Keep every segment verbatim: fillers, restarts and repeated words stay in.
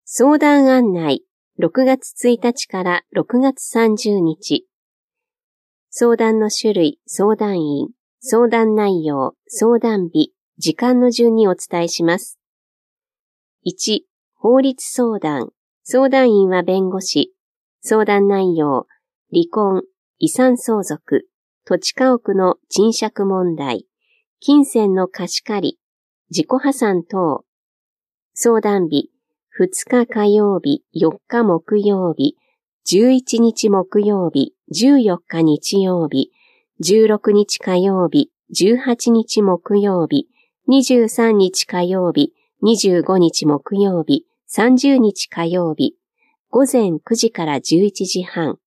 相談案内、ろくがつついたちからろくがつさんじゅうにち。相談の種類、相談員、相談内容、相談日、時間の順にお伝えします。いち、法律相談。相談員は弁護士。相談内容、離婚、遺産相続、土地家屋の賃借問題、金銭の貸し借り、自己破産等。相談日、ふつか火曜日、よっか木曜日、じゅういちにち木曜日、じゅうよっか日曜日、じゅうろくにち火曜日、じゅうはちにち木曜日、にじゅうさんにち火曜日、にじゅうごにち木曜日、さんじゅうにち火曜日、ごぜんくじからじゅういちじはん。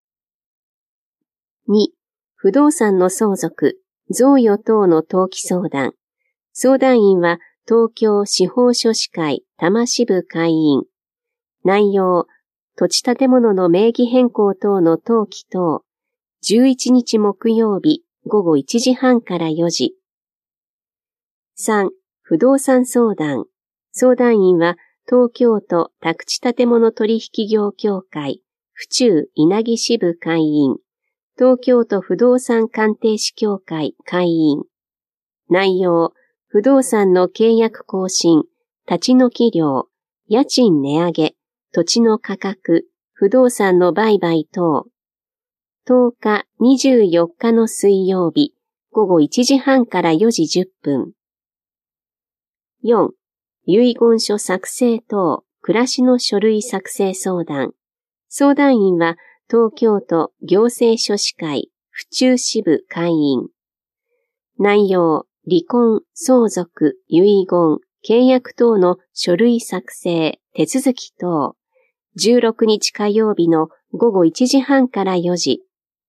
に、不動産の相続、贈与等の登記相談。相談員は東京司法書士会多摩支部会員。内容、土地建物の名義変更等の登記等。じゅういちにち木曜日ごごいちじはんからよじ。さん、不動産相談。相談員は東京都宅地建物取引業協会府中稲城支部会員。東京都不動産鑑定士協会会員。内容、不動産の契約更新、立ち退き料、家賃値上げ、土地の価格、不動産の売買等。とおか、にじゅうよっかの水曜日、ごごいちじはんからよじじゅっぷん。よん、遺言書作成等、暮らしの書類作成相談。相談員は東京都行政書士会府中支部会員。内容、離婚、相続、遺言、契約等の書類作成、手続き等。じゅうろくにち火曜日のごごいちじはんからよじ。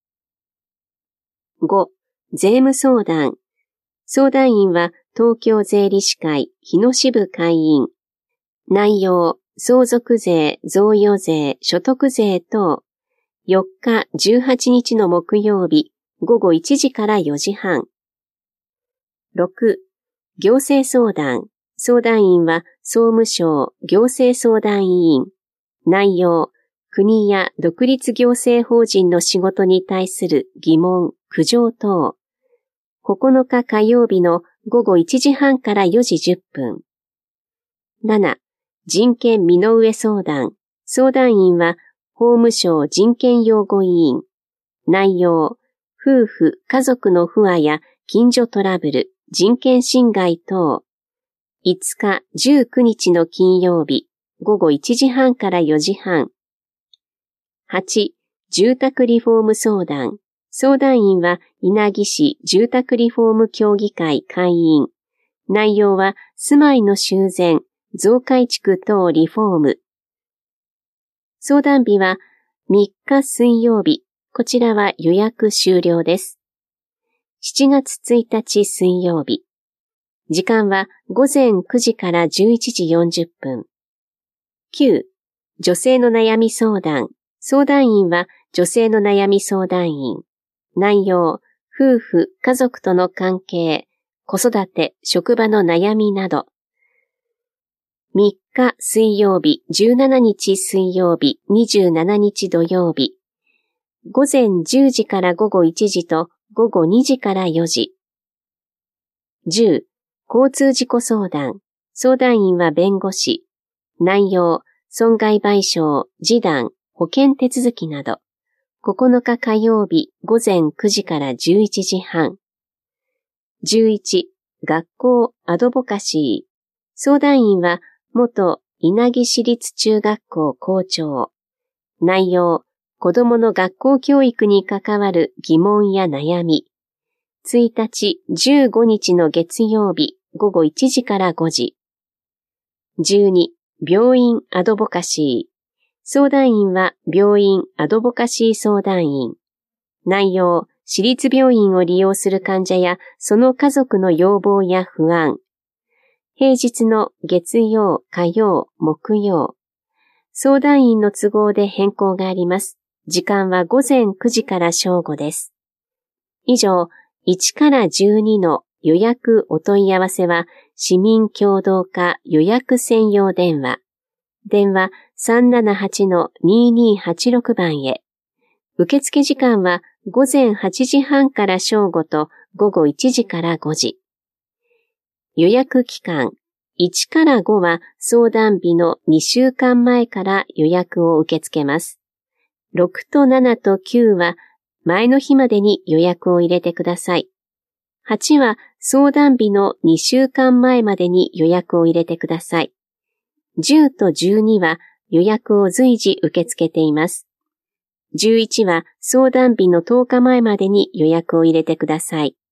ご、税務相談。相談員は東京税理士会日野支部会員。内容、相続税、贈与税、所得税等。よっか、じゅうはちにちの木曜日、ごごいちじからよじはん。ろく、行政相談。相談員は総務省行政相談委員。内容、国や独立行政法人の仕事に対する疑問、苦情等。ここのか火曜日のごごいちじはんからよじじゅっぷん。なな、人権身の上相談。相談員は法務省人権擁護委員。内容、夫婦、家族の不和や近所トラブル、人権侵害等。いつか、じゅうくにちの金曜日、ごごいちじはんからよじはん。はち、住宅リフォーム相談。相談員は稲城市住宅リフォーム協議会会員。内容は住まいの修繕、増改築等リフォーム。相談日はみっか水曜日。こちらは予約終了です。しちがつついたち水曜日。時間はごぜんくじからじゅういちじよんじゅっぷん。きゅう、女性の悩み相談。相談員は女性の悩み相談員。内容、夫婦、家族との関係、子育て、職場の悩みなど。みっか水曜日、じゅうしちにち水曜日、にじゅうしちにち土曜日。ごぜんじゅうじからごごいちじとごごにじからよじ。じゅう、交通事故相談。相談員は弁護士。内容、損害賠償、示談、保険手続きなど。ここのか火曜日ごぜんくじからじゅういちじはん。じゅういち、学校アドボカシー。相談員は元稲城市立中学校校長。内容、子どもの学校教育に関わる疑問や悩み。ついたち、じゅうごにちの月曜日ごごいちじからごじ。じゅうに、病院アドボカシー。相談員は病院アドボカシー相談員。内容、私立病院を利用する患者やその家族の要望や不安。平日の月曜、火曜、木曜。相談員の都合で変更があります。時間はごぜんくじから正午です。以上、いちからじゅうにの予約お問い合わせは市民協働課予約専用電話電話 さんななはちのににはちろく 番へ。受付時間は午前はちじはんから正午と午後いちじからごじ。予約期間いちからごは相談日のにしゅうかんまえから予約を受け付けます。ろくとななときゅうは前の日までに予約を入れてください。はちは相談日のにしゅうかんまえまでに予約を入れてください。じゅうとじゅうには予約を随時受け付けています。じゅういちは相談日のとおかまえまでに予約を入れてください。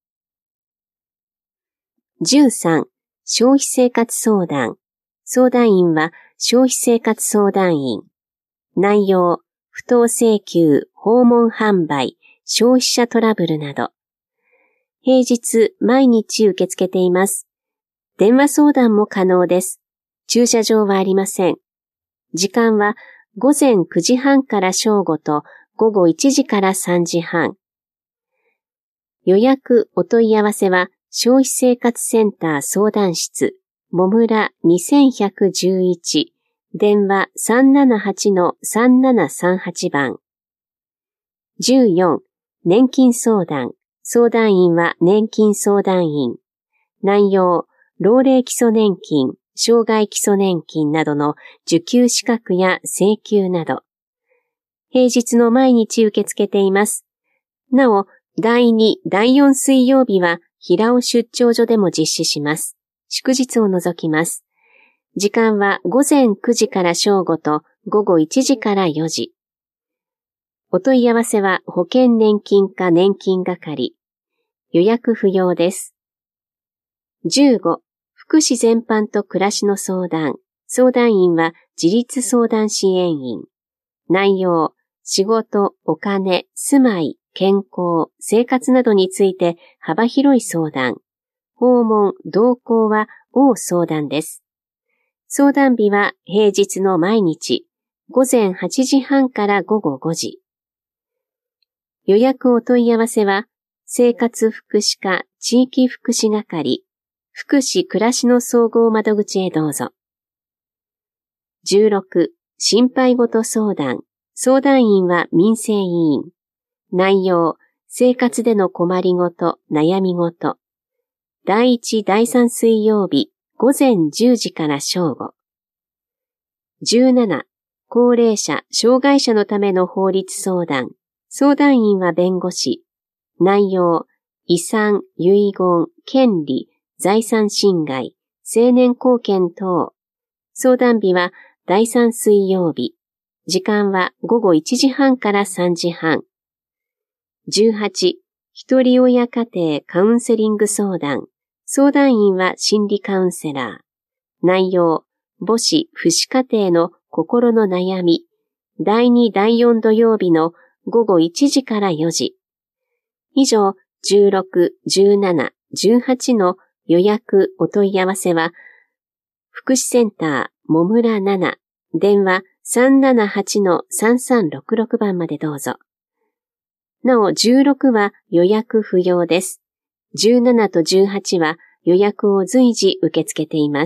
じゅうさん、消費生活相談。相談員は消費生活相談員。内容、不当請求、訪問販売、消費者トラブルなど。平日毎日受け付けています。電話相談も可能です。駐車場はありません。時間は午前くじはんから正午と午後いちじからさんじはん。予約お問い合わせは消費生活センター相談室、もむらにせんひゃくじゅういち、電話 さんななはちのさんななさんはち 番。じゅうよん、年金相談。相談員は年金相談員。内容、老齢基礎年金、障害基礎年金などの受給資格や請求など。平日の毎日受け付けています。なお、だいに、だいよん水曜日は平尾出張所でも実施します。祝日を除きます。時間は午前くじから正午と午後いちじからよじ。お問い合わせは保険年金課年金係。予約不要です。じゅうご、福祉全般と暮らしの相談。相談員は自立相談支援員。内容、仕事、お金、住まい、健康、生活などについて幅広い相談。訪問、同行は大相談です。相談日は平日の毎日、午前はちじはんから午後ごじ。予約お問い合わせは、生活福祉課地域福祉係、福祉暮らしの総合窓口へどうぞ。じゅうろく、心配事相談。相談員は民生委員。内容、生活での困りごと、悩みごと。だいいち、だいさん水曜日、午前じゅうじから正午。じゅうなな、高齢者、障害者のための法律相談。相談員は弁護士。内容、遺産、遺言、権利、財産侵害、成年後見等。相談日はだいさん水曜日。時間は午後いちじはんからさんじはん。じゅうはち、一人親家庭カウンセリング相談。相談員は心理カウンセラー。内容、母子、父子家庭の心の悩み。だいに、だいよん土曜日の午後いちじからよじ。以上、じゅうろく、じゅうなな、じゅうはちの予約お問い合わせは、福祉センター、もむらなな、電話 さんななはちのさんさんろくろく 番までどうぞ。なお、じゅうろくは予約不要です。じゅうななとじゅうはちは予約を随時受け付けています。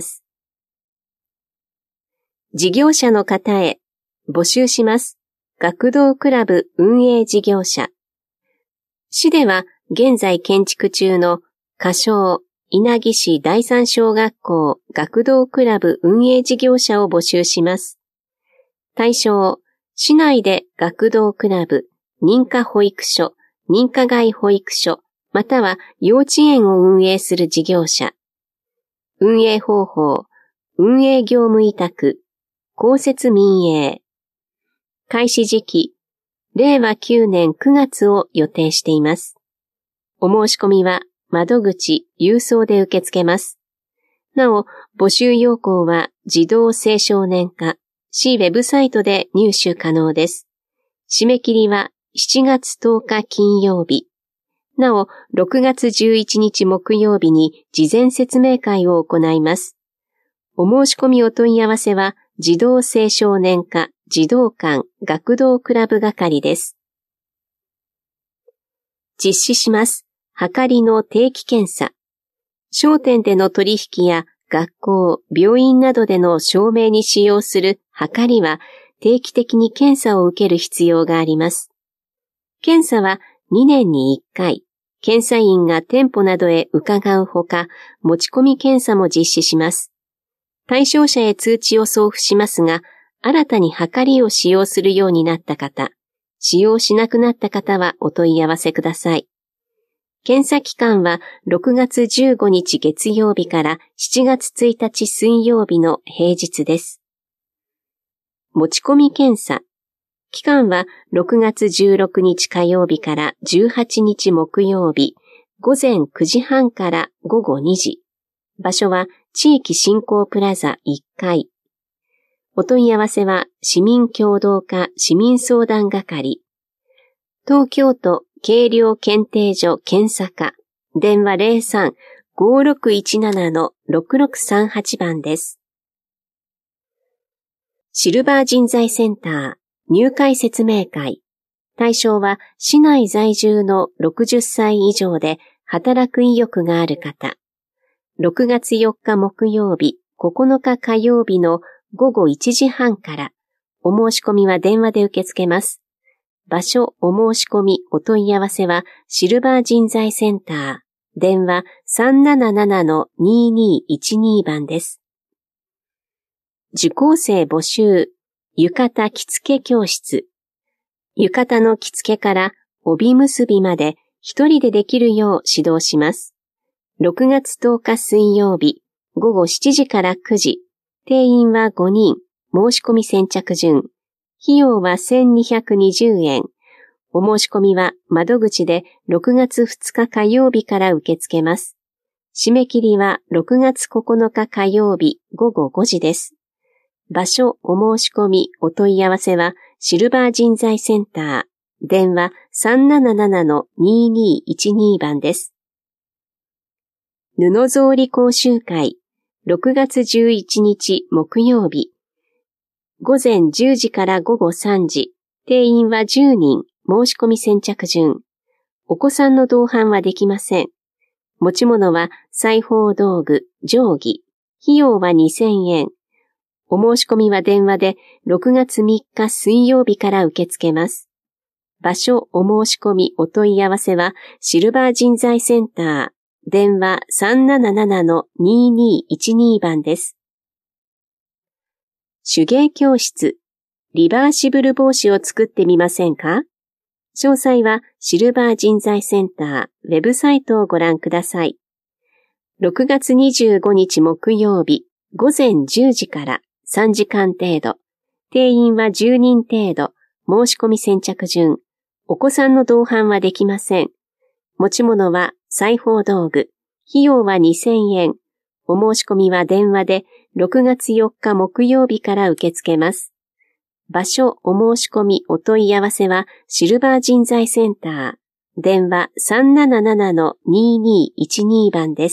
事業者の方へ募集します。学童クラブ運営事業者。市では現在建築中の仮称稲城市第三小学校学童クラブ運営事業者を募集します。対象、市内で学童クラブ、認可保育所、認可外保育所、または幼稚園を運営する事業者。運営方法、運営業務委託、公設民営。開始時期、れいわきゅうねんくがつを予定しています。お申し込みは窓口、郵送で受け付けます。なお、募集要項は児童青少年課、市ウェブサイトで入手可能です。締め切りはしちがつとおか金曜日。なお、ろくがつじゅういちにち木曜日に事前説明会を行います。お申し込みお問い合わせは児童青少年課、児童館、学童クラブ係です。実施します。はかりの定期検査。商店での取引や学校、病院などでの証明に使用する測りは定期的に検査を受ける必要があります。検査はにねんにいっかい、検査員が店舗などへ伺うほか、持ち込み検査も実施します。対象者へ通知を送付しますが、新たに測りを使用するようになった方、使用しなくなった方はお問い合わせください。検査期間はろくがつじゅうごにち月曜日からしちがつついたち水曜日の平日です。持ち込み検査。期間はろくがつじゅうろくにち火曜日からじゅうはちにち木曜日、ごぜんくじはんからごごにじ。場所は地域振興プラザいっかい。お問い合わせは市民協働課市民相談係。東京都計量検定所検査課。電話 ゼロさん ごろくいちなな ろくろくさんはち 番です。シルバー人材センター入会説明会。対象は市内在住のろくじゅっさい以上で働く意欲がある方。ろくがつよっか木曜日、ここのか火曜日のごごいちじはんから、お申し込みは電話で受け付けます。場所、お申し込み、お問い合わせは、シルバー人材センター、電話 さんななななのににいちに 番です。受講生募集、浴衣着付け教室。浴衣の着付けから帯結びまで一人でできるよう指導します。ろくがつとおか水曜日、ごごしちじからくじ。定員はごにん、申し込み先着順。費用はせんにひゃくにじゅうえん。お申し込みは窓口でろくがつふつか火曜日から受け付けます。締め切りはろくがつここのか火曜日ごごごじです。場所、お申し込み、お問い合わせはシルバー人材センター、電話 さんななななのににいちに 番です。布草履講習会。ろくがつじゅういちにち木曜日。ごぜんじゅうじからごごさんじ。定員はじゅうにん。申し込み先着順。お子さんの同伴はできません。持ち物は裁縫道具、定規。費用はにせんえん。お申し込みは電話でろくがつみっか水曜日から受け付けます。場所、お申し込み、お問い合わせはシルバー人材センター。電話 さんななななのににいちに 番です。手芸教室、リバーシブル帽子を作ってみませんか？詳細はシルバー人材センターウェブサイトをご覧ください。ろくがつにじゅうごにち木曜日、ごぜんじゅうじからさんじかん程度。定員はじゅうにん程度。申し込み先着順。お子さんの同伴はできません。持ち物は裁縫道具。費用はにせんえん。お申し込みは電話でろくがつよっか木曜日から受け付けます。場所、お申し込み、お問い合わせはシルバー人材センター。電話 さんななななのににいちに 番です。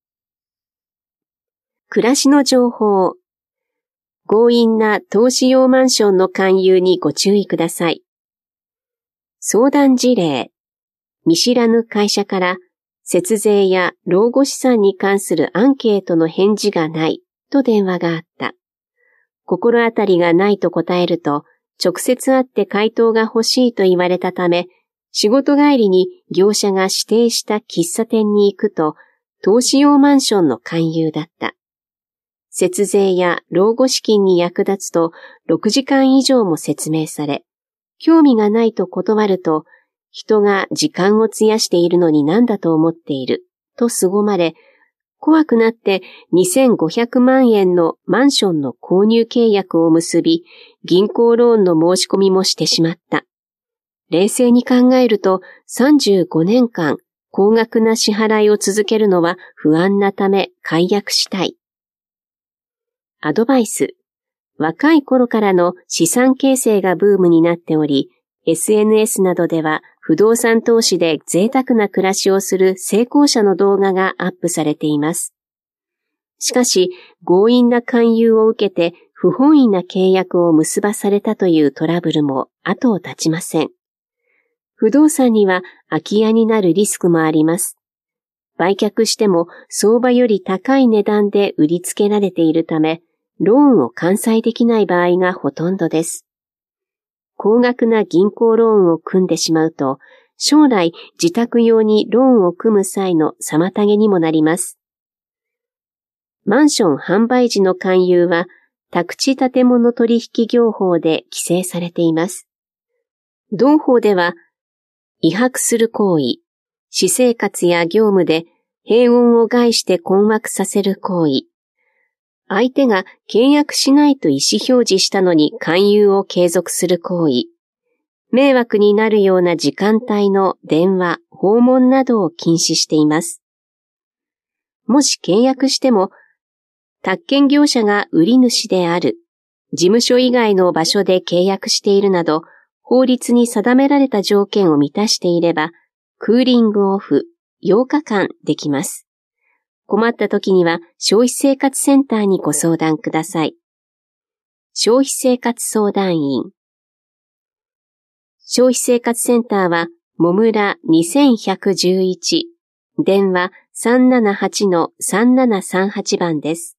暮らしの情報。強引な投資用マンションの勧誘にご注意ください。相談事例。見知らぬ会社から節税や老後資産に関するアンケートの返事がないと電話があった。心当たりがないと答えると、直接会って回答が欲しいと言われたため、仕事帰りに業者が指定した喫茶店に行くと、投資用マンションの勧誘だった。節税や老後資金に役立つとろくじかん以上も説明され、興味がないと断ると、人が時間を費やしているのに何だと思っている、と凄まれ、怖くなってにせんごひゃくまんえんのマンションの購入契約を結び、銀行ローンの申し込みもしてしまった。冷静に考えるとさんじゅうごねんかん高額な支払いを続けるのは不安なため解約したい。アドバイス。若い頃からの資産形成がブームになっており、エスエヌエス などでは不動産投資で贅沢な暮らしをする成功者の動画がアップされています。しかし、強引な勧誘を受けて不本意な契約を結ばされたというトラブルも後を絶ちません。不動産には空き家になるリスクもあります。 売却しても相場より高い値段で売りつけられているため、ローンを完済できない場合がほとんどです。高額な銀行ローンを組んでしまうと、将来自宅用にローンを組む際の妨げにもなります。マンション販売時の勧誘は、宅地建物取引業法で規制されています。同法では、威迫する行為、私生活や業務で平穏を害して困惑させる行為、相手が契約しないと意思表示したのに勧誘を継続する行為、迷惑になるような時間帯の電話、訪問などを禁止しています。もし契約しても、宅建業者が売り主である、事務所以外の場所で契約しているなど、法律に定められた条件を満たしていれば、クーリングオフようかかんできます。困った時には消費生活センターにご相談ください。消費生活相談員。消費生活センターは、もむらにせんひゃくじゅういち、電話 さんななはちのさんななさんはち 番です。